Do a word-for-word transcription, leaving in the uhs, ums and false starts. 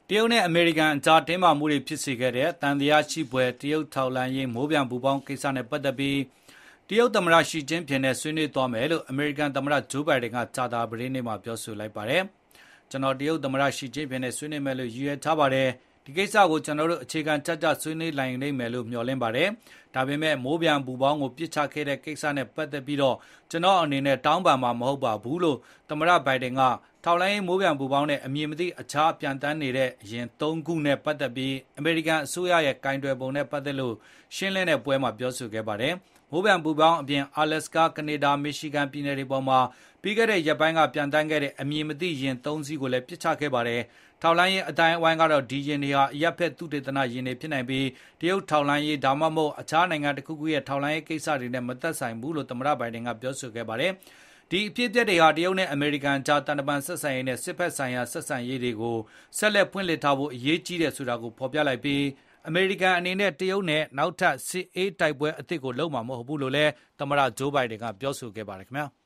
တရုတ်နဲ့အမေရိကန်အကြားတင်းမာမှုတွေဖြစ်စေခဲ့တဲ့တန်တရားရှိပွဲတရုတ်ထောက်လှမ်းရေးမိုးပြန်ပူပေါင်းကိစ္စနဲ့ပတ်သက်ပြီးတရုတ်သမ္မတရှီကျင်းဖျင်နဲ့ဆွေးနွေးသွားမယ်လို့အမေရိကန်သမ္မတဂျိုးဘိုင်ဒန်ကကြာသပတေးနေ့မှာပြောဆိုလိုက်ပါတယ်။ကျွန်တော်တရုတ်သမ္မတရှီကျင်းဖျင်နဲ့ဆွေးနွေးမယ်လို့ရည်ရွယ်ထားပါတယ်။ဒီကိစ္စကိုကျွန်တော်တို့အခြေခံကြကြဆွေးနွေးနိုင်နိုင်မယ်လို့မျှော်လင့်ပါတယ်။ဒါပေမဲ့မိုးပြန်ပူပေါင်းကိုပြစ်ချခဲ့တဲ့ကိစ္စနဲ့ပတ်သက်ပြီးတော့ကျွန်တော်အနေနဲ့တောင်းပန်မှာမဟုတ်ပါဘူးလို့သမ္မတဘိုင်ဒန်ကထောက်လိုင်းမိုးပြန်ပူပေါင်းနဲ့အမည်မသိအခြားပြန်တန်းနေတဲ့အရင်သုံးခုနဲ့ပတ်သက်ပြီးအမေရိကန်အစိုးရရဲ့ကင်တွယ်ပုံနဲ့ပတ်သက်လို့ရှင်းလင်းတဲ့ပွဲမှာပြောဆိုခဲ့ပါတယ်။မိုးပြန်ပူပေါင်းအပြင်အာလက်စကာကနေဒါမီရှီဂန်ပြည်နယ်တွေပေါ်မှာပြီးခဲ့တဲ့ရက်ပိုင်းကပြန်တန်းခဲ့တဲ့အမည်မသိရင်သုံးစီးကိုလည်းပြစ်ချခဲ့ပါတယ်။ထောက်လိုင်းရေးအတိုင်းအဝိုင်းကတော့ဒီရင်တွေဟာအရက်ဖက်သူတေသနာရင်တွေဖြစ်နိုင်ပြီးတရုတ်ထောက်လိုင်းရေးဒါမှမဟုတ်အခြားနိုင်ငံတစ်ခုခုရဲ့ထောက်လိုင်းရေးကိစ္စတွေနဲ့မသက်ဆိုင်ဘူးလို့သမ္မတဘိုင်ဒန်ကပြောဆိုခဲ့ပါတယ်။ဒီအဖြစ်အပျက်တွေဟာတရုတ်နဲ့အမေရိကန်ကြားတန်တပန်ဆက်ဆံရေးနဲ့စစ်ဖက်ဆိုင်ရာဆက်ဆံရေးတွေကိုဆက်လက်ဖွင့်လှစ်ထားဖို့အရေးကြီးတယ်ဆိုတာကိုဖော်ပြလိုက်ပြီးအမေရိကန်အနေနဲ့တရုတ်နဲ့နောက်ထပ်စစ်အေးတိုက်ပွဲအသစ်ကိုလုပ်မှာမဟုတ်ဘူးလို့လည်းသမ္မတဂျိုးဘိုင်ဒန်ကပြောဆိုခဲ့ပါတယ်ခင်ဗျာ။